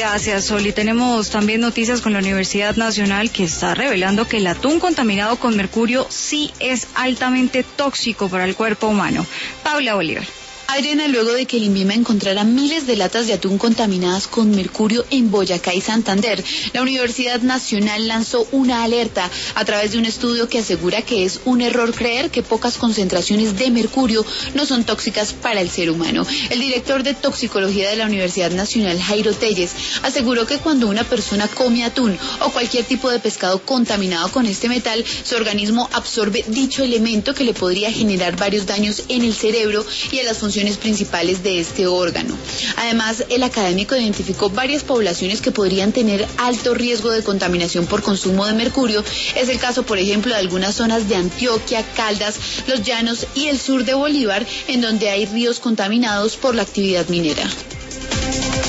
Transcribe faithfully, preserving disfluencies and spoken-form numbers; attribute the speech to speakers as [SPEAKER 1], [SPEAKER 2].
[SPEAKER 1] Gracias, Sol. Y tenemos también noticias con la Universidad Nacional que está revelando que el atún contaminado con mercurio sí es altamente tóxico para el cuerpo humano. Paula Bolívar.
[SPEAKER 2] Adriana, luego de que el INVIMA encontrara miles de latas de atún contaminadas con mercurio en Boyacá y Santander, la Universidad Nacional lanzó una alerta a través de un estudio que asegura que es un error creer que pocas concentraciones de mercurio no son tóxicas para el ser humano. El director de toxicología de la Universidad Nacional, Jairo Telles, aseguró que cuando una persona come atún o cualquier tipo de pescado contaminado con este metal, su organismo absorbe dicho elemento que le podría generar varios daños en el cerebro y en las funciones principales de este órgano. Además, el académico identificó varias poblaciones que podrían tener alto riesgo de contaminación por consumo de mercurio. Es el caso, por ejemplo, de algunas zonas de Antioquia, Caldas, Los Llanos y el sur de Bolívar, en donde hay ríos contaminados por la actividad minera.